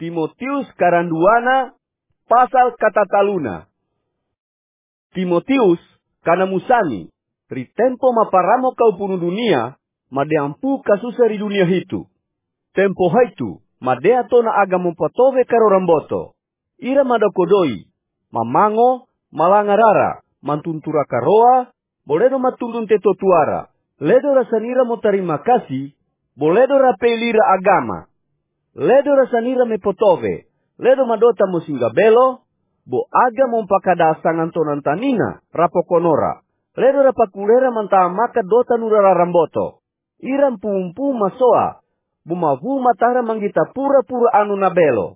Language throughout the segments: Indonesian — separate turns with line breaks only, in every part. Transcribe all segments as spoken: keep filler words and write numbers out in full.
Timotius karanduana pasal kata taluna. Timotius kana musani ri tempo maparamo kau punu dunia madeampu kasusa ri dunia hitu. Tempo haitu madea tona aga mempatove karo ramboto. Ira madakodoi mamango malangarara mantuntura karoa boledo matundun teto tuara. Ledo rasanira mo tarima kasih boledo rapelira agama. Ledo rasanira me potove, ledo madota mo singgabelo, bo aga mompakadasangan tonan tanina, rapokonora. Ledo rapakulera mantamaka dota nurara ramboto. Iram pumpu masoa, bumavu matara manggita pura-pura anu nabelo.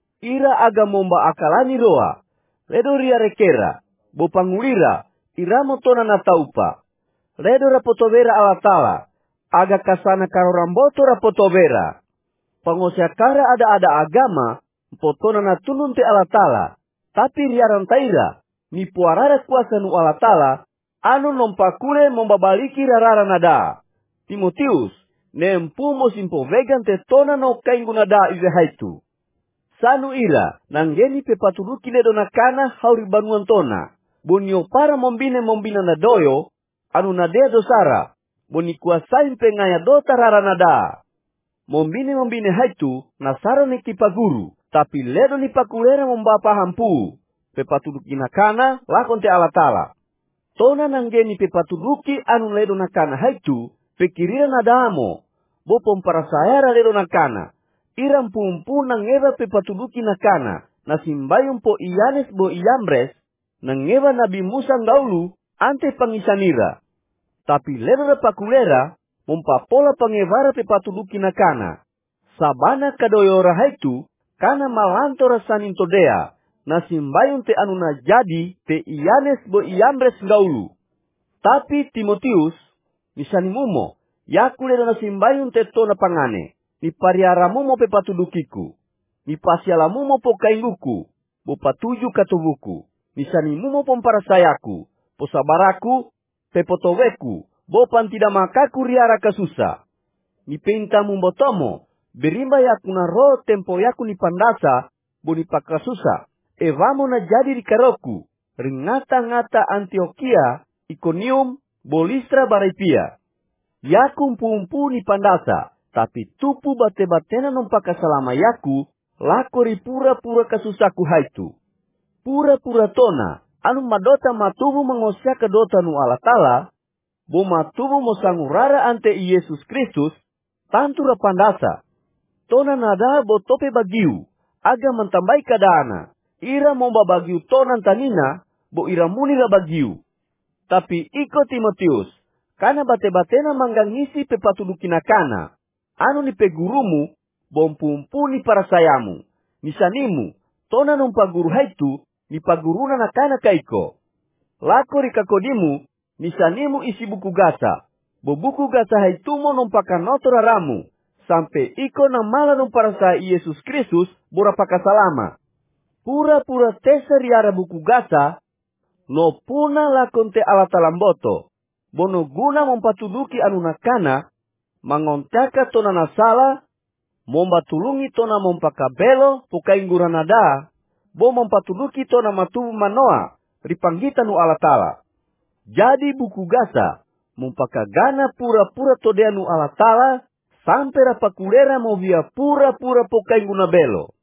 Ira aga momba akalani roa, ledo ria rekera, bo pangulira, iramo tonan nataupa. Ledo rapotovera alatala, aga kasana karo ramboto rapotovera. Pangosyakara ada-ada agama, potona na tunun te alatala. Tapi riaran taira, ni puarara kuasa nu alatala, anu nompakule mombabaliki rarara nada. Timotius, nempu mo simpo vegan te tona no kaingu nada ize haitu. Sanu ira, nanggeni pepaturuki ledo nakana hauri banuan tona. Bonio para mombine mombina nadoyo, anu nadea dosara. Boni kuasain pengaya dota rara nada. Mombine-mombine haitu nasara ni kipaguru, tapi ledo ni pakulera mombapa hampu. Pepatuduki nakana lakon te alatala. Tona nanggeni pepatuduki anu ledo nakana haitu, pekirira nadamo. Bopom para sayara ledo nakana. Iram pumpu nangeva pepatuduki nakana. Nasimbayum po iyanes bo iyambres. Nangeva Nabi Musa ngaulu ante pangisanira. Tapi ledo na pakulera mompapola pangevara pepatuduki nakana. Sabana kadoyora haitu, kana malanto rasanin todea, nasimbayun te anu najadi te iyanes bo iyambres gaulu. Tapi Timotius, misani mumo, yakule nasimbayun te tona pangane, ni pariaramu mo pepatudukiku, ni pasialamu mo po kainguku, bo patuju katubuku, misani mumo pomparasayaku, po sabaraku, pepotoweku, bopan tidak makaku riara kasusa. Ni penta mumbotomo, berimba yakuna ro tempo yaku ni pandasa, boni pakasusa. Evamo na jadi di karoku, ringata-ngata Antioquia, Iconium, Bolistra Baraipia. Yaku umpu-umpu ni pandasa, tapi tupu bate-batena numpaka salama yaku, lakori pura-pura kasusaku haitu. Pura-pura tona, anu madota matubu mengosya kedota nu alatala, boma tubuh mosangurara ante Yesus Kristus, tantura pandasa. Tona nada botope bagiu, aga mentambai kadana. Ira momba bagiu tonan tanina, bo ira munira bagiu. Tapi iko Timotius, kana bate-batena manggangisi pepatuduki nakana. Anu ni pegurumu, bompumpu ni para sayamu. Nisanimu, tona numpa guru haitu, ni paguruna nakana kaiko. Lako rikakodimu, nisanimu isi buku gasa. Bobuku gasa haitumo numpaka notora ramu. Sampai iko na mala numparasa Yesus Kristus borapaka salama. Pura-pura tesa riara buku gasa. No puna lakonte alatalamboto. Bono guna mompatuduki anu nakana. Mangontaka tona nasala. Mombatulungi tona mompaka belo pukainggura nada. Bo mompatuduki tona matubu manoa. Ripanggita nu alatala. Jadi buku gasa, mumpakagana pura-pura todeanu alatala, sampai rapakulera mo via pura-pura pokainguna belo.